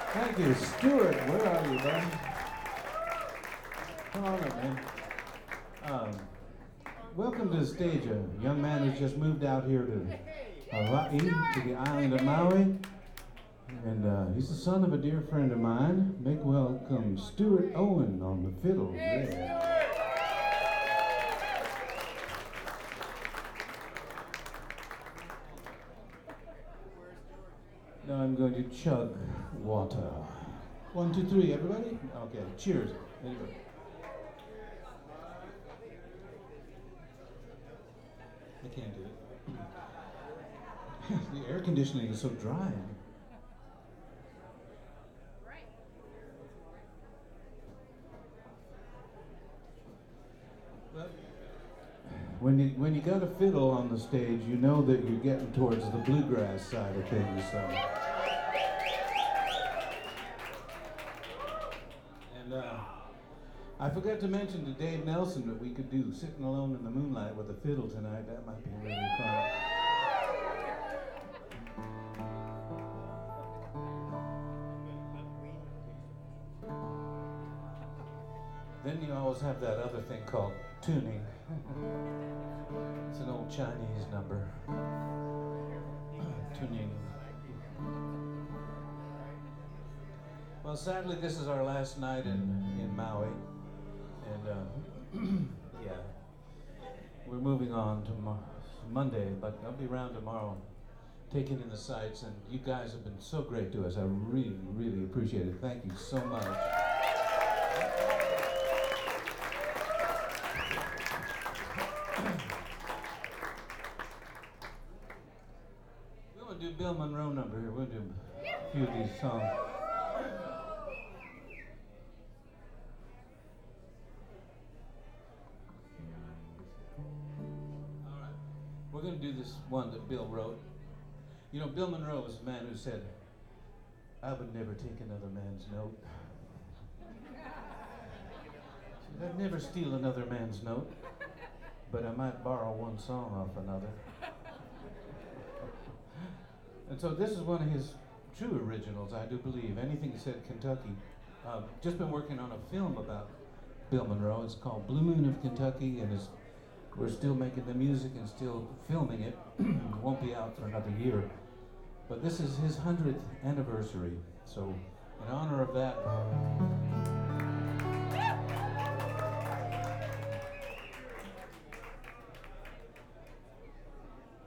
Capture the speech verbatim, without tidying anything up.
Thank you, Stuart. Where are you, buddy? Come on up, man. Um, welcome to the stage, a young man who's just moved out here to Hawaii, to the island of Maui. And uh, he's the son of a dear friend of mine. Make welcome Stuart Owen on the fiddle. Yeah. Now I'm going to chug water. One, two, three, everybody? Okay, cheers. There you go. I can't do it. The air conditioning is so dry. Well, when you when you got a fiddle on the stage, you know that you're getting towards the bluegrass side of things. So. And uh, I forgot to mention to Dave Nelson that we could do Sitting Alone in the Moonlight with a fiddle tonight. That might be really fun. Then you always have that other thing called tuning. It's an old Chinese number. Tuning. Well, sadly, this is our last night in, in Maui. And, uh, yeah, we're moving on to Mo- Monday, but I'll be around tomorrow taking in the sights. And you guys have been so great to us. I really, really appreciate it. Thank you so much. We're going to do Bill Monroe number here. We'll do a few of these songs. We're going to do this one that Bill wrote. You know, Bill Monroe was a man who said, I would never take another man's note. Said, I'd never steal another man's note, but I might borrow one song off another. And so this is one of his true originals, I do believe. Anything that said Kentucky. Uh, just been working on a film about Bill Monroe. It's called Blue Moon of Kentucky, and it's we're still making the music and still filming it. It won't be out for another year. But this is his hundredth anniversary. So in honor of that,